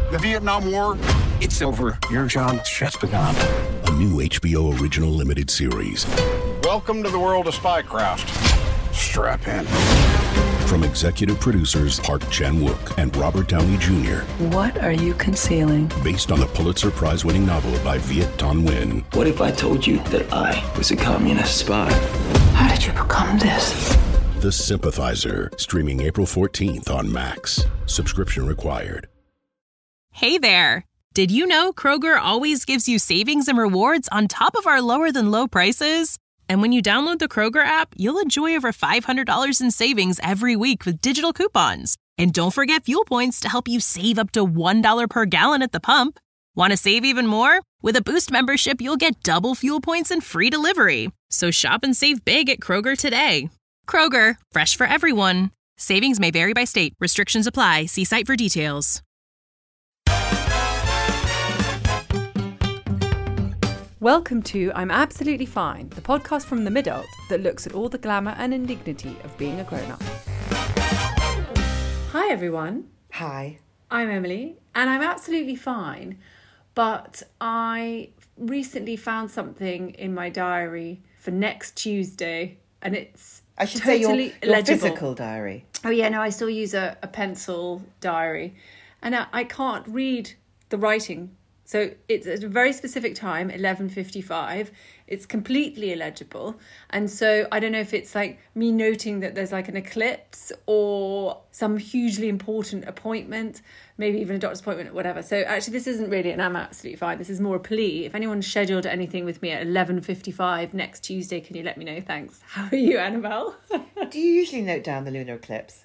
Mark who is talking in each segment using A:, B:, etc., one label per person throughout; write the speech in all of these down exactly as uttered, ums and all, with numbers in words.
A: The Vietnam War, it's over. Your job just begun.
B: A new H B O original limited series.
A: Welcome to the world of spycraft. Strap in.
B: From executive producers Park Chan-wook and Robert Downey Junior
C: What are you concealing?
B: Based on the Pulitzer Prize-winning novel by Viet Thanh Nguyen.
D: What if I told you that I was a communist spy?
C: How did you become this?
B: The Sympathizer, streaming April fourteenth on Max. Subscription required.
E: Hey there! Did you know Kroger always gives you savings and rewards on top of our lower-than-low prices? And when you download the Kroger app, you'll enjoy over five hundred dollars in savings every week with digital coupons. And don't forget fuel points to help you save up to one dollar per gallon at the pump. Want to save even more? With a Boost membership, you'll get double fuel points and free delivery. So shop and save big at Kroger today. Kroger, fresh for everyone. Savings may vary by state. Restrictions apply. See site for details.
F: Welcome to I'm Absolutely Fine, the podcast from the mid-adult that looks at all the glamour and indignity of being a grown-up. Hi everyone.
G: Hi.
F: I'm Emily, and I'm absolutely fine, but I recently found something in my diary for next Tuesday, and it's
G: I should
F: totally
G: say your, your
F: illegible.
G: physical diary.
F: Oh yeah, no, I still use a, a pencil diary, and I, I can't read the writing. So it's at a very specific time, eleven fifty-five. It's completely illegible. And so I don't know if it's like me noting that there's like an eclipse or some hugely important appointment, maybe even a doctor's appointment or whatever. So actually this isn't really an I'm absolutely fine. This is more a plea. If anyone's scheduled anything with me at eleven fifty-five next Tuesday, can you let me know? Thanks. How are you, Annabelle?
G: Do you usually note down the lunar eclipse?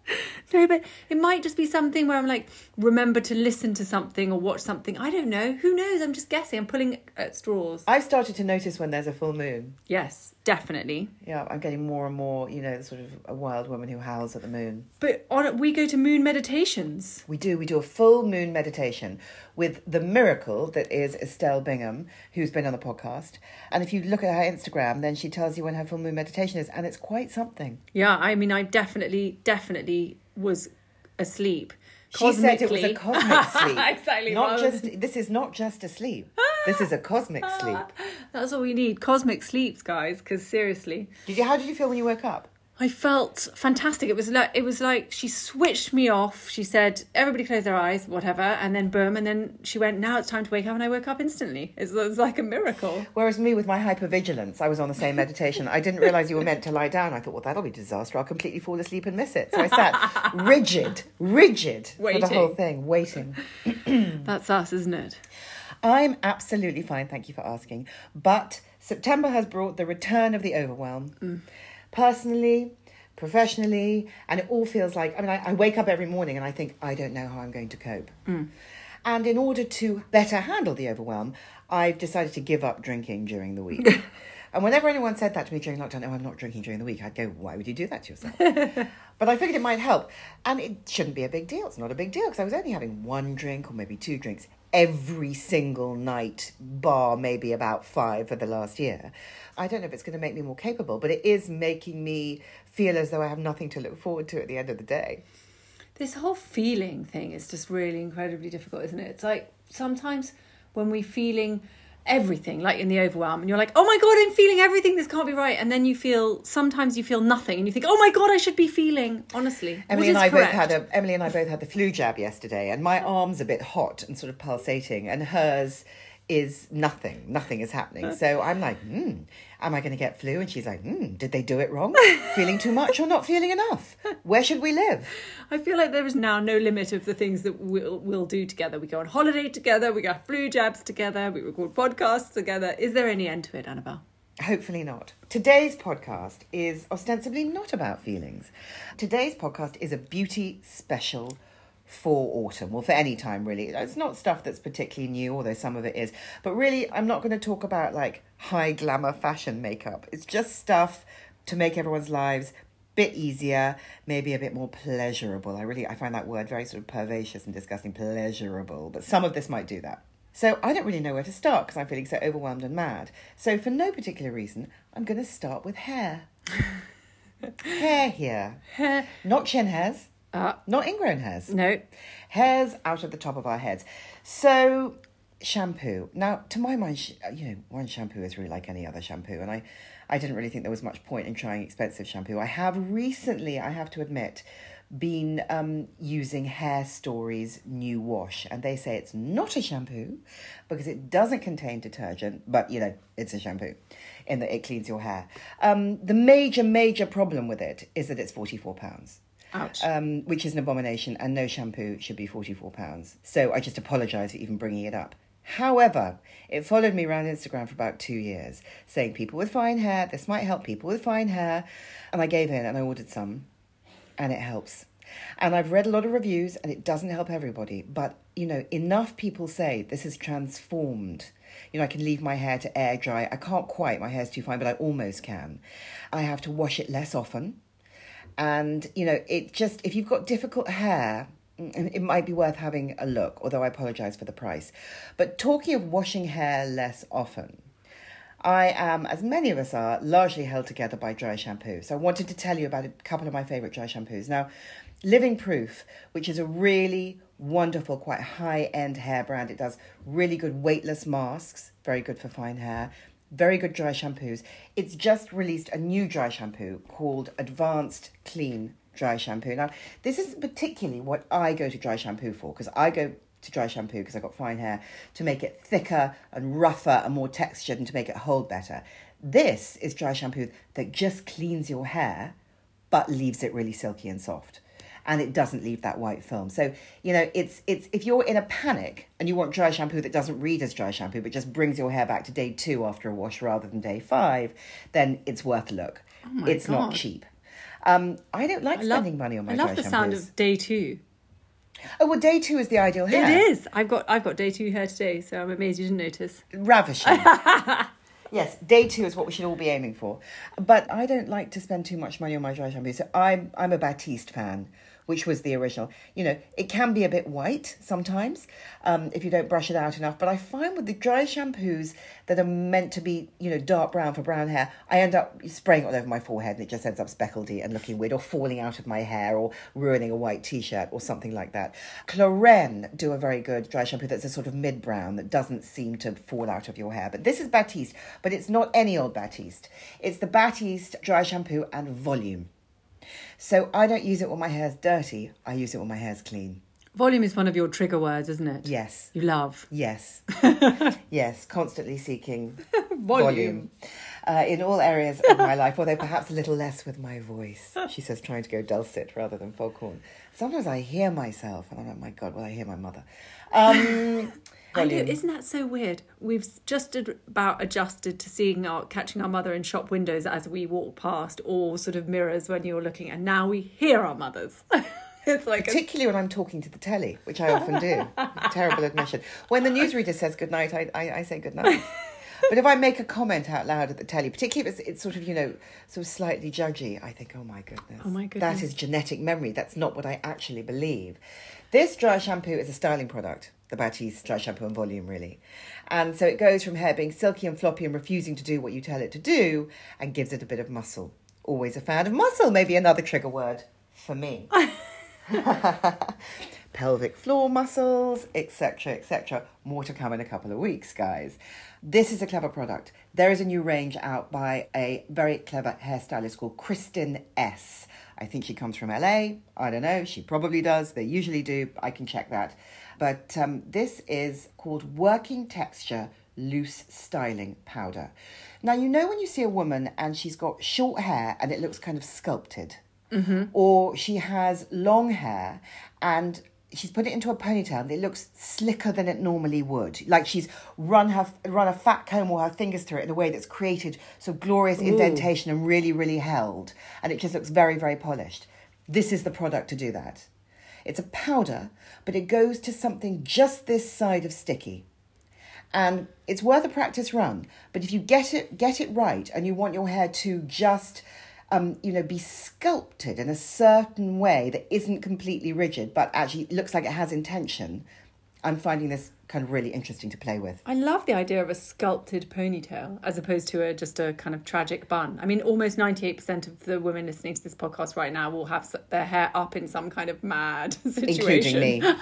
F: No, but it might just be something where I'm like, remember to listen to something or watch something. I don't know. Who knows? I'm just guessing. I'm pulling at straws.
G: I've started to notice when there's a full moon.
F: Yes, definitely.
G: Yeah, I'm getting more and more, you know, sort of a wild woman who howls at the moon.
F: But on we go to moon meditations.
G: We do. We do a full moon meditation with the miracle that is Estelle Bingham, who's been on the podcast. And if you look at her Instagram, then she tells you when her full moon meditation is, and it's quite something.
F: Yeah, I mean, I definitely, definitely was asleep.
G: She said it was a cosmic sleep.
F: Exactly.
G: Not just. This is not just a sleep. This is a cosmic sleep.
F: That's all we need. Cosmic sleeps, guys. Because seriously,
G: did you? How did you feel when you woke up?
F: I felt fantastic. It was like it was like she switched me off. She said, "Everybody close their eyes, whatever," and then boom, and then she went, "Now it's time to wake up," and I woke up instantly. It was, it was like a miracle.
G: Whereas me, with my hypervigilance, I was on the same meditation. I didn't realise you were meant to lie down. I thought, well, that'll be a disaster. I'll completely fall asleep and miss it. So I sat rigid, rigid
F: waiting.
G: for the whole thing, waiting.
F: That's us, isn't it?
G: I'm absolutely fine. Thank you for asking. But September has brought the return of the overwhelm. Mm. Personally, professionally, and it all feels like, I mean, I, I wake up every morning and I think, I don't know how I'm going to cope. Mm. And in order to better handle the overwhelm, I've decided to give up drinking during the week. And whenever anyone said that to me during lockdown, oh, I'm not drinking during the week, I'd go, why would you do that to yourself? But I figured it might help. And it shouldn't be a big deal. It's not a big deal because I was only having one drink or maybe two drinks every single night, bar maybe about five for the last year. I don't know if it's going to make me more capable, but it is making me feel as though I have nothing to look forward to at the end of the day.
F: This whole feeling thing is just really incredibly difficult, isn't it? It's like sometimes when we're feeling everything, like in the overwhelm, and you're like, oh my God, I'm feeling everything, this can't be right. And then you feel, sometimes you feel nothing and you think, oh my God, I should be feeling, honestly.
G: Emily and I both had a, Emily and I both had the flu jab yesterday, and my arm's a bit hot and sort of pulsating, and hers is nothing. Nothing is happening. So I'm like, hmm, am I going to get flu? And she's like, hmm, did they do it wrong? Feeling too much or not feeling enough? Where should we live?
F: I feel like there is now no limit of the things that we'll, we'll do together. We go on holiday together, we get flu jabs together, we record podcasts together. Is there any end to it, Annabelle?
G: Hopefully not. Today's podcast is ostensibly not about feelings. Today's podcast is a beauty special for autumn, well, for any time really. It's not stuff that's particularly new, although some of it is, but really I'm not going to talk about like high glamour fashion makeup. It's just stuff to make everyone's lives a bit easier, maybe a bit more pleasurable. I really I find that word very sort of pervasive and disgusting, pleasurable, but some of this might do that. So I don't really know where to start because I'm feeling so overwhelmed and mad. So for no particular reason, I'm going to start with hair. Hair here.
F: Hair.
G: Not chin hairs.
F: Uh,
G: Not ingrown hairs.
F: no.
G: Hairs out of the top of our heads. So, shampoo. Now, to my mind, sh- you know, one shampoo is really like any other shampoo. And I, I didn't really think there was much point in trying expensive shampoo. I have recently, I have to admit, been um, using Hair Stories New Wash. And they say it's not a shampoo because it doesn't contain detergent. But, you know, it's a shampoo in that it cleans your hair. Um, the major, major problem with it is that it's forty-four pounds.
F: Ouch.
G: Um, which is an abomination, and no shampoo should be forty-four pounds. So I just apologise for even bringing it up. However, it followed me around Instagram for about two years, saying people with fine hair, this might help people with fine hair. And I gave in and I ordered some, and it helps. And I've read a lot of reviews, and it doesn't help everybody. But, you know, enough people say this has transformed. You know, I can leave my hair to air dry. I can't quite, my hair's too fine, but I almost can. I have to wash it less often. And, you know, it just, if you've got difficult hair, it might be worth having a look, although I apologise for the price. But talking of washing hair less often, I am, as many of us are, largely held together by dry shampoo. So I wanted to tell you about a couple of my favourite dry shampoos. Now, Living Proof, which is a really wonderful, quite high-end hair brand. It does really good weightless masks, very good for fine hair. Very good dry shampoos. It's just released a new dry shampoo called Advanced Clean Dry Shampoo. Now, this isn't particularly what I go to dry shampoo for, because I go to dry shampoo because I've got fine hair to make it thicker and rougher and more textured and to make it hold better. This is dry shampoo that just cleans your hair but leaves it really silky and soft. And it doesn't leave that white film. So, you know, it's it's if you're in a panic and you want dry shampoo that doesn't read as dry shampoo but just brings your hair back to day two after a wash rather than day five, then it's worth a look.
F: Oh my
G: it's
F: God.
G: not cheap. Um, I don't like
F: I love,
G: spending money on my
F: I
G: dry
F: love the
G: shampoos.
F: sound of day two.
G: Oh, well, day two is the ideal hair.
F: It is. I've got I've got day two hair today, so I'm amazed you didn't notice.
G: Ravishing. Yes, day two is what we should all be aiming for. But I don't like to spend too much money on my dry shampoo. So I'm I'm a Batiste fan, which was the original. You know, it can be a bit white sometimes um, if you don't brush it out enough. But I find with the dry shampoos that are meant to be, you know, dark brown for brown hair, I end up spraying it all over my forehead and it just ends up speckledy and looking weird, or falling out of my hair, or ruining a white T-shirt or something like that. Clorène do a very good dry shampoo that's a sort of mid-brown that doesn't seem to fall out of your hair. But this is Batiste, but it's not any old Batiste. It's the Batiste dry shampoo and volume. So I don't use it when my hair's dirty. I use it when my hair's clean.
F: Volume is one of your trigger words, isn't it?
G: Yes.
F: You love.
G: Yes. Yes. Constantly seeking
F: Volume.
G: volume, uh, in all areas of my life, although perhaps a little less with my voice. She says, trying to go dulcet rather than foghorn. Sometimes I hear myself and I'm like, my God, will I hear my mother? Um,
F: I know,
G: volume.
F: isn't that so weird? We've just ad- about adjusted to seeing our catching our mother in shop windows as we walk past, or sort of mirrors when you're looking, and now we hear our mothers. It's like a...
G: Particularly when I'm talking to the telly, which I often do. Terrible admission. When the newsreader says goodnight, I, I, I say goodnight. But if I make a comment out loud at the telly, particularly if it's, it's sort of, you know, sort of slightly judgy, I think, oh my goodness.
F: Oh my goodness.
G: That is genetic memory. That's not what I actually believe. This dry shampoo is a styling product, the Batiste dry shampoo and volume, really. And so it goes from hair being silky and floppy and refusing to do what you tell it to do, and gives it a bit of muscle. Always a fan of muscle, maybe another trigger word for me. Pelvic floor muscles, et cetera, et cetera. More to come in a couple of weeks, guys. This is a clever product. There is a new range out by a very clever hairstylist called Kristen S. I think she comes from L A. I don't know. She probably does. They usually do. I can check that. But um, this is called Working Texture Loose Styling Powder. Now, you know when you see a woman and she's got short hair and it looks kind of sculpted? Mm-hmm. Or she has long hair and she's put it into a ponytail and it looks slicker than it normally would. Like she's run her run a fat comb or her fingers through it in a way that's created some glorious
F: Ooh.
G: indentation and really, really held. And it just looks very, very polished. This is the product to do that. It's a powder, but it goes to something just this side of sticky. And it's worth a practice run. But if you get it get it right and you want your hair to just... Um, you know, be sculpted in a certain way that isn't completely rigid, but actually looks like it has intention, I'm finding this kind of really interesting to play with.
F: I love the idea of a sculpted ponytail as opposed to a, just a kind of tragic bun. I mean, almost ninety-eight percent of the women listening to this podcast right now will have their hair up in some kind of mad situation.
G: Including me.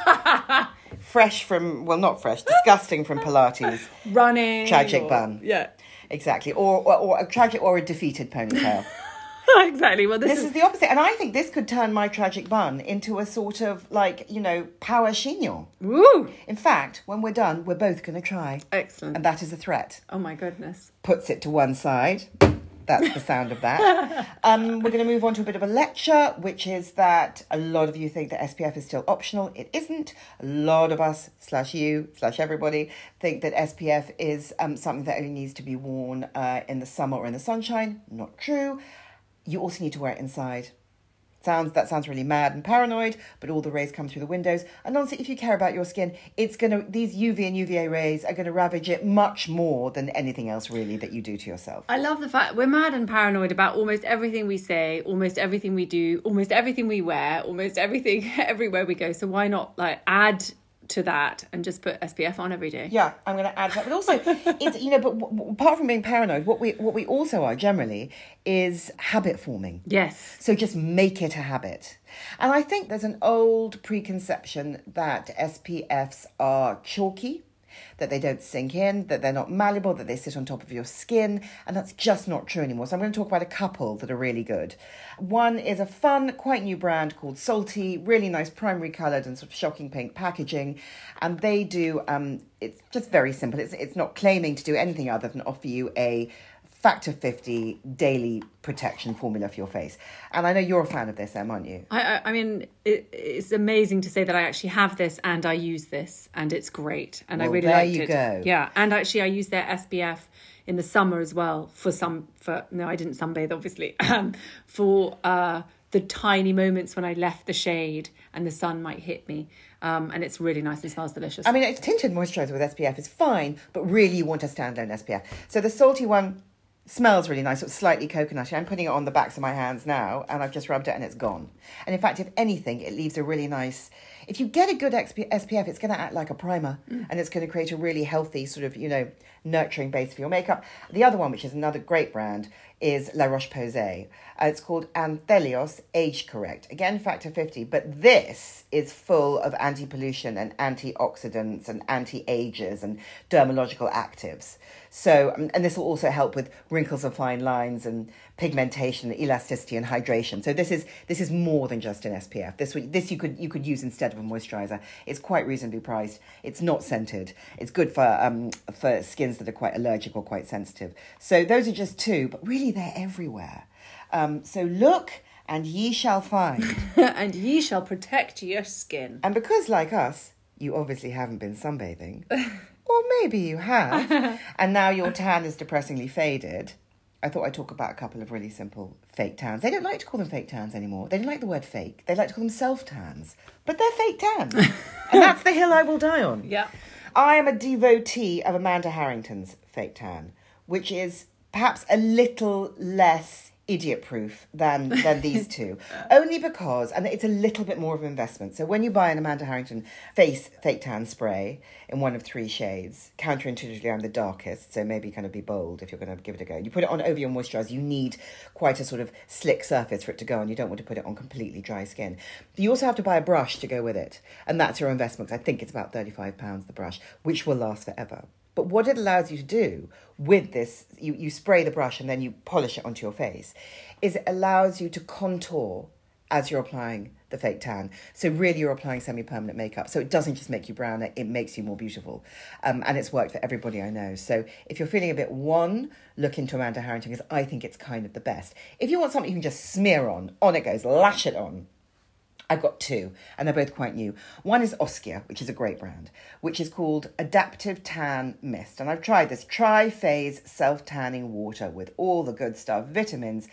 G: Fresh from, well, not fresh, disgusting from Pilates.
F: Running.
G: Tragic
F: or,
G: bun.
F: Yeah.
G: Exactly. Or, or, or a tragic or a defeated ponytail.
F: Exactly. Well, this,
G: this
F: is...
G: is the opposite. And I think this could turn my tragic bun into a sort of like, you know, power chignon.
F: Woo!
G: In fact, when we're done, we're both going to try.
F: Excellent.
G: And that is a threat.
F: Oh, my goodness.
G: Puts it to one side. That's the sound of that. Um, we're going to move on to a bit of a lecture, which is that a lot of you think that S P F is still optional. It isn't. A lot of us, slash you, slash everybody, think that S P F is um, something that only needs to be worn uh, in the summer or in the sunshine. Not true. You also need to wear it inside. Sounds that sounds really mad and paranoid, but all the rays come through the windows. And honestly, if you care about your skin, it's gonna these U V and U V A rays are gonna ravage it much more than anything else really that you do to yourself.
F: I love the fact we're mad and paranoid about almost everything we say, almost everything we do, almost everything we wear, almost everything everywhere we go. So why not like add to that and just put S P F on every day?
G: Yeah, I'm going to add that. But also, it's, you know, but w- w- apart from being paranoid, what we what we also are generally is habit forming.
F: Yes.
G: So just make it a habit. And I think there's an old preconception that S P Fs are chalky, that they don't sink in, that they're not malleable, that they sit on top of your skin, and that's just not true anymore. So I'm going to talk about a couple that are really good. One is a fun, quite new brand called Salty, really nice primary coloured and sort of shocking pink packaging, and they do, um, it's just very simple. It's, it's not claiming to do anything other than offer you a factor fifty daily protection formula for your face. And I know you're a fan of this, Em, aren't you?
F: I, I, I mean, it, it's amazing to say that I actually have this and I use this and it's great. And
G: Well,
F: I really
G: there
F: liked
G: you
F: it.
G: go.
F: Yeah. And actually I use their S P F in the summer as well for some, for, no, I didn't sunbathe, obviously, um, for uh, the tiny moments when I left the shade and the sun might hit me. Um, and it's really nice and smells delicious.
G: I mean, it's tinted moisturiser with S P F is fine, but really you want a standalone S P F. So the Salty one smells really nice. It's slightly coconutty. I'm putting it on the backs of my hands now, and I've just rubbed it, and it's gone. And in fact, if anything, it leaves a really nice... If you get a good S P F, it's going to act like a primer, mm. and it's going to create a really healthy sort of, you know, nurturing base for your makeup. The other one, which is another great brand, is La Roche-Posay. Uh, it's called Anthelios Age Correct. Again, factor fifty, but this is full of anti-pollution and antioxidants and anti-agers and dermatological actives. So, um, and this will also help with wrinkles and fine lines and pigmentation, elasticity and hydration. So this is this is more than just an S P F. This this you could you could use instead of a moisturiser. It's quite reasonably priced. It's not scented. It's good for um for skins that are quite allergic or quite sensitive. So those are just two, but really they're everywhere. Um, so look and ye shall find.
F: And ye shall protect your skin.
G: And because, like us, you obviously haven't been sunbathing, or maybe you have, and now your tan is depressingly faded, I thought I'd talk about a couple of really simple fake tans. They don't like to call them fake tans anymore. They don't like the word fake. They like to call them self-tans. But they're fake tans. And that's the hill I will die on.
F: Yeah.
G: I am a devotee of Amanda Harrington's fake tan, which is perhaps a little less idiot-proof than than these two, only because, and it's a little bit more of an investment. So when you buy an Amanda Harrington face fake tan spray in one of three shades, counterintuitively I'm the darkest, so maybe kind of be bold if you're going to give it a go. You put it on over your moisturiser, you need quite a sort of slick surface for it to go on. You don't want to put it on completely dry skin. You also have to buy a brush to go with it, and that's your investment, because I think it's about thirty-five pounds the brush, which will last forever. But what it allows you to do with this, you, you spray the brush and then you polish it onto your face, is it allows you to contour as you're applying the fake tan. So really you're applying semi-permanent makeup. So it doesn't just make you browner, it makes you more beautiful. Um, and it's worked for everybody I know. So if you're feeling a bit wan, look into Amanda Harrington, because I think it's kind of the best. If you want something you can just smear on, on it goes, lash it on. I've got two, and they're both quite new. One is Oskia, which is a great brand, which is called Adaptive Tan Mist. And I've tried this tri-phase self-tanning water with all the good stuff, vitamins,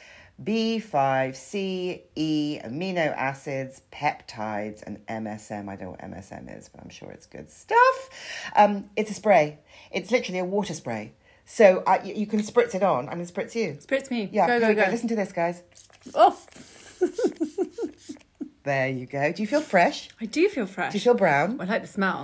G: B five, C, E, amino acids, peptides, and M S M. I don't know what M S M is, but I'm sure it's good stuff. Um, it's a spray. It's literally a water spray. So I, you can spritz it on. I'm going to spritz you.
F: Spritz me.
G: Yeah,
F: go,
G: go,
F: go,
G: go.
F: go.
G: Listen to this, guys.
F: Oh.
G: There you go. Do you feel fresh?
F: I do feel fresh.
G: Do you feel brown?
F: I like the smell.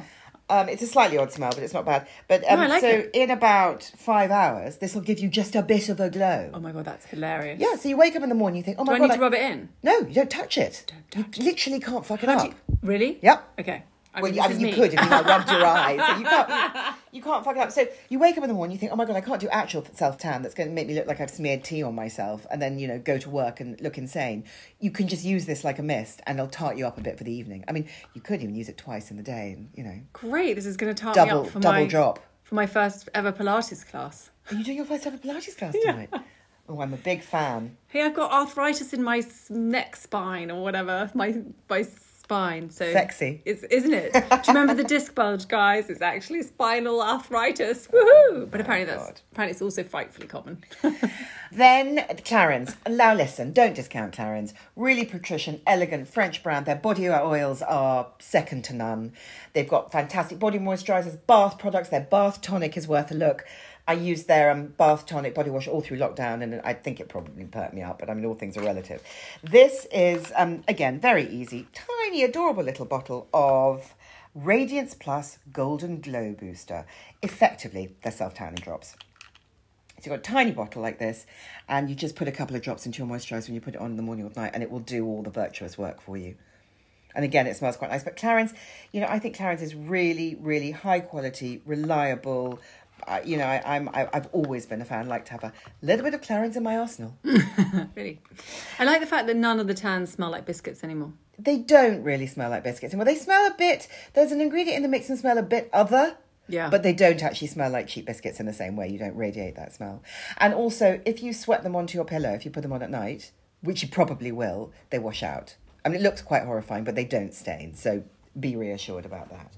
G: Um, it's a slightly odd smell, but it's not bad. But um,
F: No, I like
G: so
F: it.
G: in about five hours, this will give you just a bit of a glow.
F: Oh my God, that's hilarious.
G: Yeah, so you wake up in the morning, you think, oh
F: Do
G: my
F: I
G: God.
F: need to rub it in?
G: No, you don't touch it.
F: Don't touch
G: you literally can't fuck it
F: How
G: up.
F: do you... Really?
G: Yep.
F: Okay. I
G: Well,
F: mean,
G: I
F: this
G: mean,
F: is
G: you
F: me.
G: could if you like, rubbed your eyes. So you can't, you can't fuck it up. So you wake up in the morning, you think, oh my God, I can't do actual self-tan. That's going to make me look like I've smeared tea on myself and then, you know, go to work and look insane. You can just use this like a mist and it'll tart you up a bit for the evening. I mean, you could even use it twice in the day and, you know.
F: Great, this is going to tart
G: Double-
F: me up for
G: double
F: my...
G: drop.
F: For my first ever Pilates class.
G: Are you doing your first ever Pilates class tonight? Oh, I'm a big fan.
F: Hey, I've got arthritis in my s- neck spine or whatever. My my spine. So
G: Sexy.
F: It's, isn't it? Do you remember the disc bulge, guys? It's actually spinal arthritis. Woohoo! But apparently that's
G: God.
F: apparently it's also frightfully common.
G: Then Clarins. Now listen, don't discount Clarins. Really patrician, elegant French brand. Their body oils are second to none. They've got fantastic body moisturisers, bath products. Their bath tonic is worth a look. I used their um, bath tonic body wash all through lockdown and I think it probably perked me up, but I mean, all things are relative. This is, um, again, very easy. Tiny, adorable little bottle of Radiance Plus Golden Glow Booster. Effectively, they're self-tanning drops. So you've got a tiny bottle like this and you just put a couple of drops into your moisturiser when you put it on in the morning or night and it will do all the virtuous work for you. And again, it smells quite nice. But Clarins, you know, I think Clarins is really, really high quality, reliable. Uh, you know, I, I'm, I, I've always been a fan. Like to have a little bit of Clarins in my arsenal.
F: Really. I like the fact that none of the tans smell like biscuits anymore.
G: They don't really smell like biscuits. Well, they smell a bit, there's an ingredient in the mix and smell a bit other.
F: Yeah.
G: But they don't actually smell like cheap biscuits in the same way. You don't radiate that smell. And also, if you sweat them onto your pillow, if you put them on at night, which you probably will, they wash out. I mean, it looks quite horrifying, but they don't stain. So be reassured about that.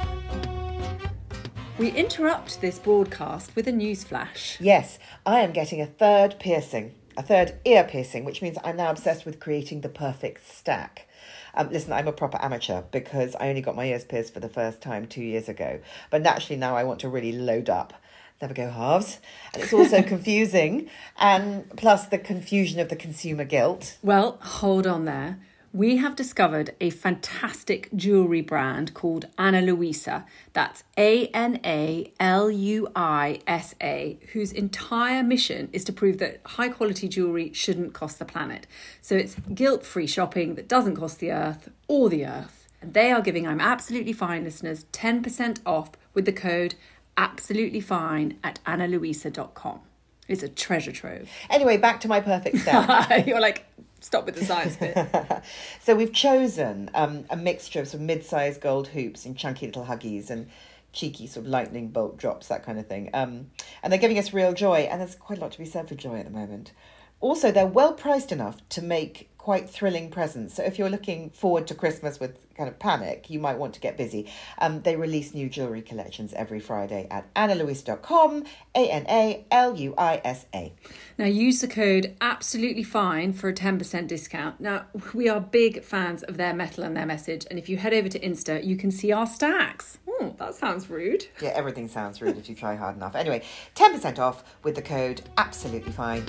F: We interrupt this broadcast with a news flash.
G: Yes, I am getting a third piercing, a third ear piercing, which means I'm now obsessed with creating the perfect stack. Um, listen, I'm a proper amateur because I only got my ears pierced for the first time two years ago. But naturally now I want to really load up. Never go halves. And it's also confusing. And plus the confusion of the consumer guilt.
F: Well, hold on there. We have discovered a fantastic jewellery brand called Ana Luisa. That's A N A L U I S A, whose entire mission is to prove that high quality jewellery shouldn't cost the planet. So it's guilt-free shopping that doesn't cost the earth or the earth. And they are giving I'm Absolutely Fine listeners ten percent off with the code Absolutely Fine at ana luisa dot com. It's a treasure trove.
G: Anyway, back to my perfect stack.
F: You're like, stop with the science bit.
G: So we've chosen um, a mixture of some mid-sized gold hoops and chunky little huggies and cheeky sort of lightning bolt drops, that kind of thing. Um, and they're giving us real joy. And there's quite a lot to be said for joy at the moment. Also, they're well priced enough to make quite thrilling presents. So if you're looking forward to Christmas with kind of panic, you might want to get busy. Um, they release new jewellery collections every Friday at ana luisa dot com, A N A L U I S A.
F: Now use the code Absolutely Fine for a ten percent discount. Now, we are big fans of their metal and their message. And if you head over to Insta, you can see our stacks. Oh, that sounds rude.
G: Yeah, everything sounds rude if you try hard enough. Anyway, ten percent off with the code Absolutely Fine.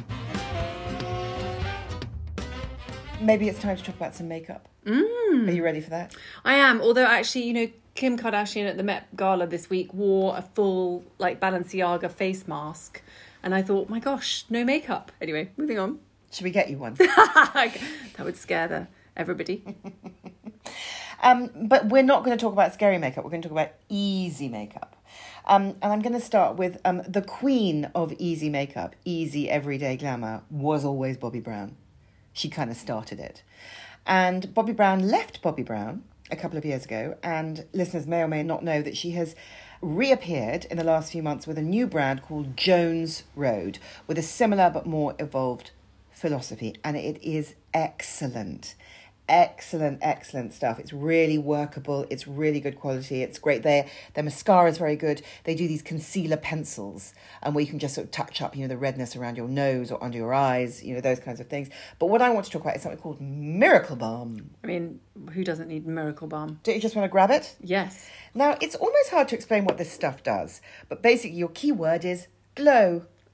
G: Maybe it's time to talk about some makeup. Mm. Are you ready for that?
F: I am, although actually, you know, Kim Kardashian at the Met Gala this week wore a full, like, Balenciaga face mask. And I thought, my gosh, no makeup. Anyway, moving on.
G: Should we get you one?
F: That would scare the everybody.
G: um, but we're not going to talk about scary makeup. We're going to talk about easy makeup. Um, and I'm going to start with um, the queen of easy makeup, easy everyday glamour, was always Bobbi Brown. She kind of started it. And Bobbi Brown left Bobbi Brown a couple of years ago. And listeners may or may not know that she has reappeared in the last few months with a new brand called Jones Road, with a similar but more evolved philosophy. And it is excellent. Excellent, excellent stuff. It's really workable. It's really good quality. It's great. Their, their mascara is very good. They do these concealer pencils and where you can just sort of touch up, you know, the redness around your nose or under your eyes, you know, those kinds of things. But what I want to talk about is something called Miracle Balm.
F: I mean, who doesn't need Miracle Balm?
G: Don't you just want to grab it?
F: Yes.
G: Now, it's almost hard to explain what this stuff does. But basically, your key word is glow.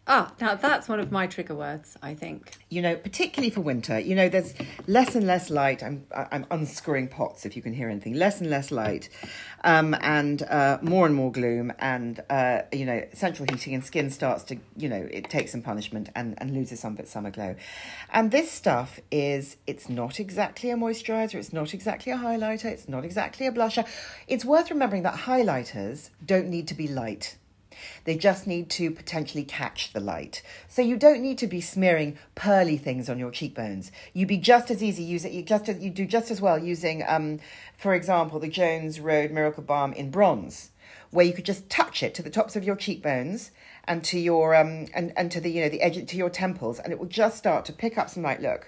F: Ah, now that's one of my trigger words, I think.
G: You know, particularly for winter, you know, there's less and less light. I'm I'm unscrewing pots if you can hear anything. Less and less light, um, and uh, more and more gloom, and uh, you know, central heating, and skin starts to, you know, it takes some punishment and, and loses some of its summer glow. And this stuff is, it's not exactly a moisturiser, it's not exactly a highlighter, it's not exactly a blusher. It's worth remembering that highlighters don't need to be light. They just need to potentially catch the light. So you don't need to be smearing pearly things on your cheekbones. You'd be just as easy use it. You just you do just as well using, um, for example, the Jones Road Miracle Balm in bronze, where you could just touch it to the tops of your cheekbones and to your um and, and to the you know the edge to your temples, and it will just start to pick up some light. Look.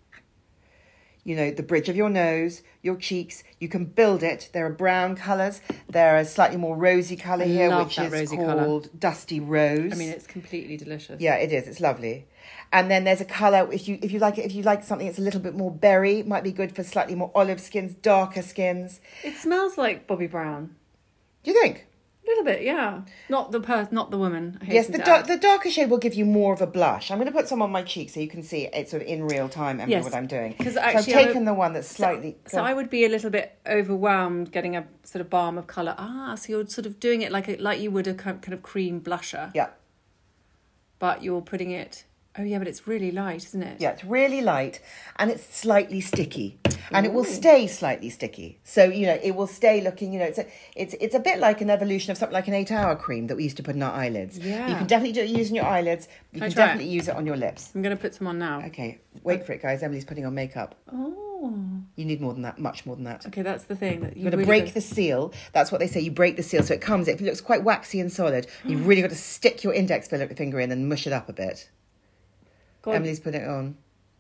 G: You know, the bridge of your nose, your cheeks, you can build it. There are brown colours. There are slightly more rosy colour
F: I
G: here,
F: love
G: which
F: that
G: is
F: rosy
G: called
F: colour.
G: Dusty Rose.
F: I mean, it's completely delicious.
G: Yeah, it is. It's lovely. And then there's a colour, if you if you like it, if you like something that's a little bit more berry, might be good for slightly more olive skins, darker skins.
F: It smells like Bobbi Brown.
G: Do you think?
F: A little bit, yeah. Not the person, not the woman. I
G: Yes,
F: hasten
G: the
F: to
G: dark,
F: add.
G: the darker shade will give you more of a blush. I'm going to put some on my cheek so you can see it sort of in real time, Emily,
F: Yes,
G: what I'm doing.
F: 'cause
G: So I've
F: actually I
G: taken
F: would-
G: the one that's slightly...
F: So, so I would be a little bit overwhelmed getting a sort of balm of colour. Ah, so you're sort of doing it like a, like you would a kind of cream blusher.
G: Yeah.
F: But you're putting it... Oh, yeah, but it's really light, isn't it?
G: Yeah, it's really light and it's slightly sticky. And it will stay slightly sticky. So, you know, it will stay looking, you know, it's a, it's it's a bit like an evolution of something like an eight-hour cream that we used to put in our eyelids.
F: Yeah.
G: You can definitely do it using your eyelids. You
F: Can I
G: can
F: try it?
G: definitely use it on your lips.
F: I'm going to put some on now.
G: Okay, wait for it, guys. Emily's putting on makeup.
F: Oh.
G: You need more than that, much more than that.
F: Okay, that's the thing. That you
G: You've got to
F: really
G: break
F: don't-
G: the seal. That's what they say. You break the seal so it comes, if it looks quite waxy and solid, you've really got to stick your index finger in and mush it up a bit.
F: God.
G: Emily's putting it on.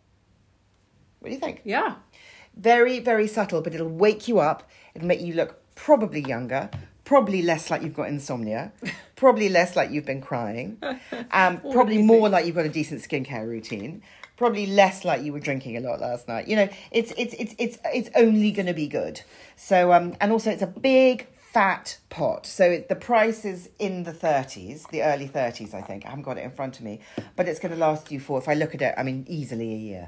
G: What do you think?
F: Yeah.
G: Very, very subtle, but it'll wake you up. It'll make you look probably younger, probably less like you've got insomnia, probably less like you've been crying, um, probably
F: these
G: more
F: things.
G: like you've got a decent skincare routine, probably less like you were drinking a lot last night. You know, it's it's it's it's it's only going to be good. So um, and also it's a big fat pot. So it, the price is in the thirties, the early thirties, I think. I haven't got it in front of me, but it's going to last you for, if I look at it, I mean, easily a year.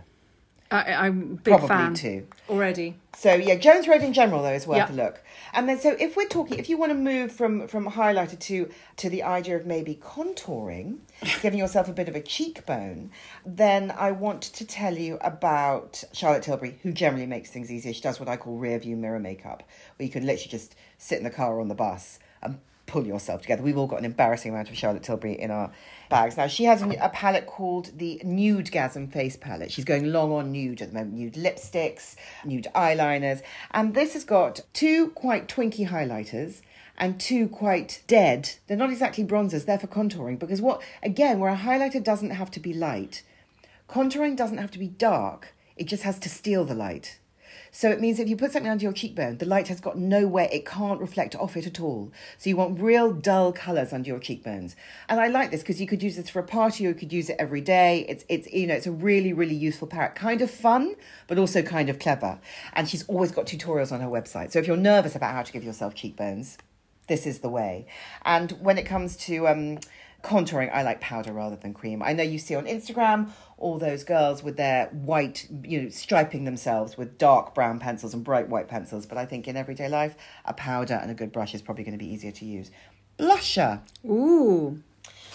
F: I, I'm a big
G: Probably
F: fan.
G: two.
F: Already.
G: So yeah, Jones Road in general though is worth
F: Yeah.
G: a look. And then so if we're talking, if you want to move from from highlighter to to the idea of maybe contouring, giving yourself a bit of a cheekbone, then I want to tell you about Charlotte Tilbury, who generally makes things easier. She does what I call rear view mirror makeup, where you can literally just sit in the car or on the bus and pull yourself together. We've all got an embarrassing amount of Charlotte Tilbury in our bags. Now, she has a, a palette called the Nudegasm Face Palette. She's going long on nude at the moment. Nude lipsticks, nude eyeliners. And this has got two quite twinky highlighters and two quite dead. They're not exactly bronzers. They're for contouring. Because what, again, where a highlighter doesn't have to be light, contouring doesn't have to be dark. It just has to steal the light. So it means if you put something under your cheekbone, the light has got nowhere, it can't reflect off it at all. So you want real dull colours under your cheekbones. And I like this because you could use this for a party or you could use it every day. It's, it's you know, it's a really, really useful palette. Kind of fun, but also kind of clever. And she's always got tutorials on her website. So if you're nervous about how to give yourself cheekbones, this is the way. And when it comes to um, contouring, I like powder rather than cream. I know you see on Instagram all those girls with their white, you know, striping themselves with dark brown pencils and bright white pencils. But I think in everyday life, a powder and a good brush is probably going to be easier to use. Blusher.
F: Ooh.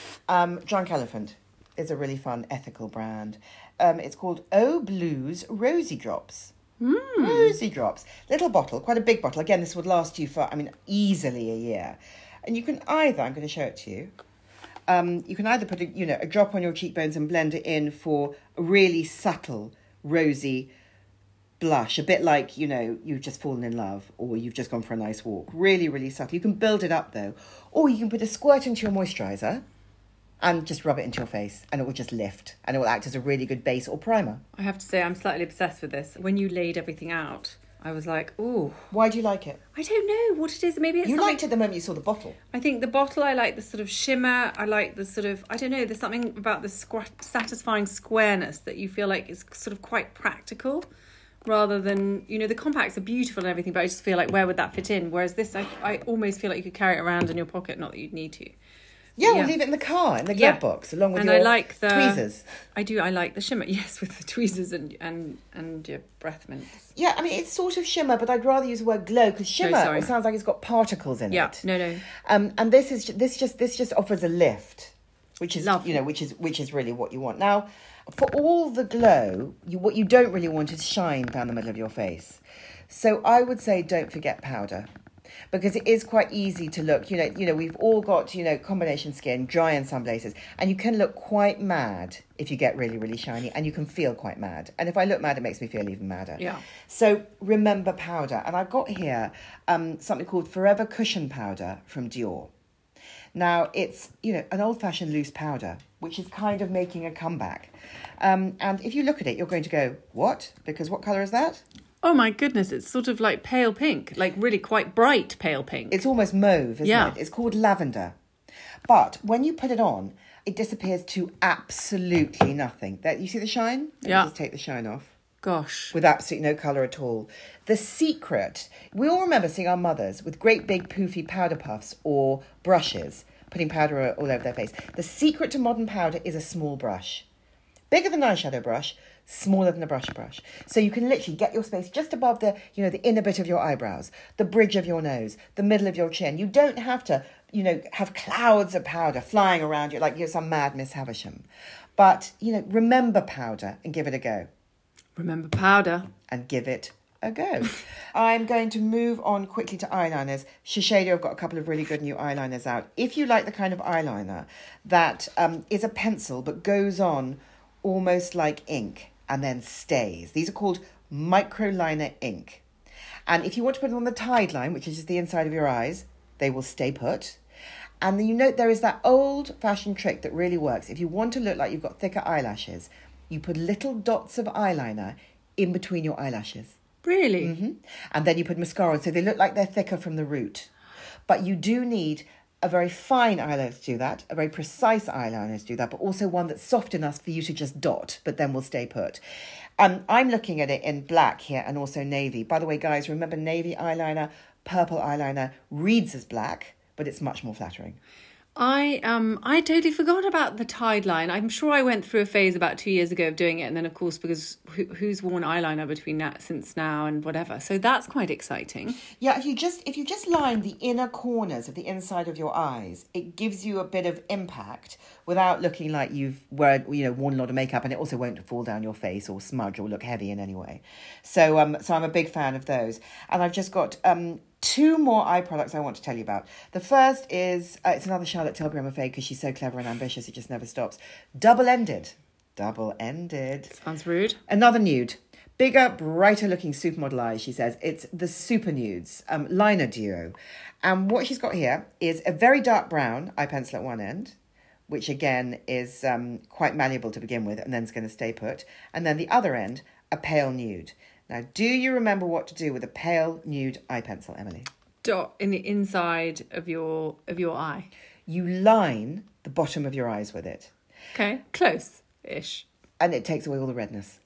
G: Um, Drunk Elephant is a really fun ethical brand. Um, it's called Oh Blues Rosy Drops. Mm. Rosy Drops. Little bottle, quite a big bottle. Again, this would last you for, I mean, easily a year. And you can either, I'm going to show it to you, Um, you can either put a, you know, a drop on your cheekbones and blend it in for a really subtle, rosy blush, a bit like, you know, you've just fallen in love or you've just gone for a nice walk. Really, really subtle. You can build it up though. Or you can put a squirt into your moisturiser and just rub it into your face and it will just lift and it will act as a really good base or primer.
F: I have to say, I'm slightly obsessed with this. When you laid everything out, I was like, ooh.
G: Why do you like it?
F: I don't know what it is. Maybe it's
G: You
F: something...
G: liked it the moment you saw the bottle.
F: I think the bottle, I like the sort of shimmer. I like the sort of, I don't know, there's something about the squ- satisfying squareness that you feel like is sort of quite practical rather than, you know, the compacts are beautiful and everything, but I just feel like where would that fit in? Whereas this, I, I almost feel like you could carry it around in your pocket, not that you'd need to.
G: Yeah,
F: Yeah.
G: or leave it in the car, in the glove
F: Yeah.
G: box, along with
F: And
G: your
F: I like the
G: tweezers.
F: I do. I like the shimmer. Yes, with the tweezers and and and your breath mints.
G: Yeah, I mean, it's sort of shimmer, but I'd rather use the word glow because shimmer
F: sorry.
G: sounds like it's got particles in
F: Yeah.
G: it.
F: No, no.
G: Um, and this is this just this just offers a lift, which is
F: Lovely.
G: you know which is which is really what you want. Now, for all the glow, you what you don't really want is shine down the middle of your face. So I would say don't forget powder. Because it is quite easy to look, you know, you know, we've all got, you know, combination skin, dry in some places, and you can look quite mad if you get really, really shiny, and you can feel quite mad. And if I look mad, it makes me feel even madder.
F: Yeah.
G: So remember powder. And I've got here um, something called Forever Cushion Powder from Dior. Now, it's, you know, an old-fashioned loose powder, which is kind of making a comeback. Um, and if you look at it, you're going to go, what? Because what colour is that?
F: Oh my goodness! It's sort of like pale pink, like really quite bright pale pink.
G: It's almost mauve, isn't
F: Yeah.
G: it? It's called lavender. But when you put it on, it disappears to absolutely nothing. That you see the shine? Let me
F: Yeah.
G: just take the shine off.
F: Gosh.
G: With absolutely no colour at all. The secret, we all remember seeing our mothers with great big poofy powder puffs or brushes, putting powder all over their face. The secret to modern powder is a small brush. Bigger than an eyeshadow brush, smaller than a brush brush. So you can literally get your space just above the, you know, the inner bit of your eyebrows, the bridge of your nose, the middle of your chin. You don't have to, you know, have clouds of powder flying around you like you're some mad Miss Havisham. But, you know, remember powder and give it a go.
F: Remember powder.
G: And give it a go. I'm going to move on quickly to eyeliners. Shiseido have got a couple of really good new eyeliners out. If you like the kind of eyeliner that um, is a pencil but goes on almost like ink and then stays. These are called microliner ink. And if you want to put it on the Tide line, which is just the inside of your eyes, they will stay put. And then you note there is that old-fashioned trick that really works. If you want to look like you've got thicker eyelashes, you put little dots of eyeliner in between your eyelashes.
F: Really?
G: Mm-hmm. And then you put mascara on so they look like they're thicker from the root. But you do need a very fine eyeliner to do that, a very precise eyeliner to do that, but also one that's soft enough for you to just dot, but then will stay put. Um, I'm looking at it in black here and also navy. By the way, guys, remember navy eyeliner, purple eyeliner reads as black, but it's much more flattering.
F: I um I totally forgot about the Tide line. I'm sure I went through a phase about two years ago of doing it, and then of course because who, who's worn eyeliner between that since now and whatever. So that's quite exciting.
G: Yeah, if you just if you just line the inner corners of the inside of your eyes, it gives you a bit of impact without looking like you've wear, you know worn a lot of makeup, and it also won't fall down your face or smudge or look heavy in any way. So um so I'm a big fan of those, and I've just got um. two more eye products I want to tell you about. The first is, uh, it's another Charlotte Tilbury, I'm afraid, because she's so clever and ambitious, it just never stops. Double-ended. Double-ended.
F: Sounds rude.
G: Another nude. Bigger, brighter looking supermodel eyes, she says. It's the Super Nudes, um, liner duo. And what she's got here is a very dark brown eye pencil at one end, which again is um, quite malleable to begin with, and then it's going to stay put. And then the other end, a pale nude. Now, do you remember what to do with a pale nude eye pencil, Emily?
F: Dot in the inside of your of your eye.
G: You line the bottom of your eyes with it.
F: Okay, close-ish.
G: And it takes away all the redness.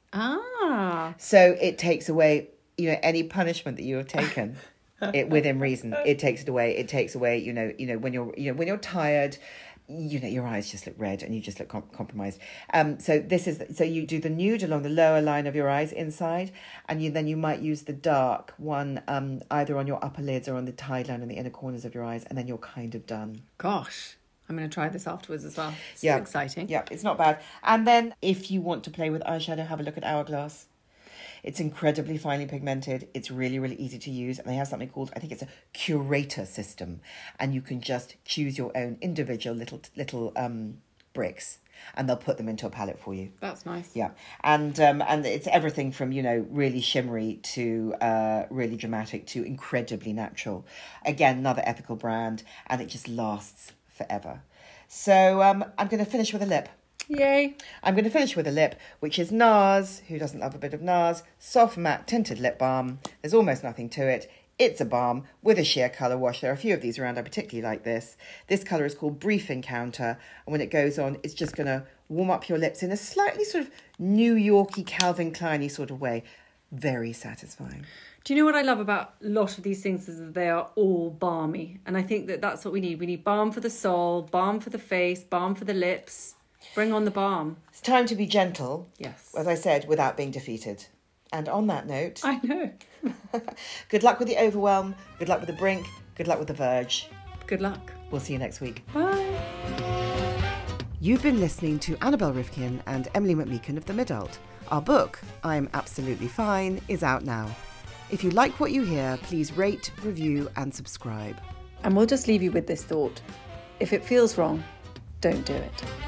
F: Ah.
G: So it takes away, you know, any punishment that you have taken. It within reason. It takes it away. It takes away, you know, you know, when you're you know, when you're tired, you know, your eyes just look red and you just look com- compromised. Um, so this is, so you do the nude along the lower line of your eyes inside, and you then you might use the dark one um, either on your upper lids or on the Tide line in the inner corners of your eyes, and then you're kind of done.
F: Gosh, I'm going to try this afterwards as well. It's
G: yeah.
F: exciting.
G: Yeah, it's not bad. And then if you want to play with eyeshadow, have a look at Hourglass. It's incredibly finely pigmented. It's really, really easy to use. And they have something called, I think it's a curator system. And you can just choose your own individual little little um, bricks. And they'll put them into a palette for you.
F: That's nice.
G: Yeah. And um, and it's everything from, you know, really shimmery to uh, really dramatic to incredibly natural. Again, another ethical brand. And it just lasts forever. So um, I'm going to finish with a lip.
F: Yay.
G: I'm going to finish with a lip, which is NARS. Who doesn't love a bit of NARS? Soft matte tinted lip balm. There's almost nothing to it. It's a balm with a sheer colour wash. There are a few of these around. I particularly like this. This colour is called Brief Encounter. And when it goes on, it's just going to warm up your lips in a slightly sort of New Yorky Calvin Klein-y sort of way. very satisfying.
F: Do you know what I love about a lot of these things is that they are all balmy. And I think that that's what we need. We need balm for the soul, balm for the face, balm for the lips. Bring on the balm.
G: It's time to be gentle.
F: Yes.
G: As I said, without being defeated. And on that note...
F: I know.
G: Good luck with the overwhelm. Good luck with the brink. Good luck with the verge.
F: Good luck.
G: We'll see you next week.
F: Bye.
G: You've been listening to Annabel Rivkin and Emily McMeekan of The Midult. Our book, I'm Absolutely Fine, is out now. If you like what you hear, please rate, review and subscribe.
F: And we'll just leave you with this thought. If it feels wrong, don't do it.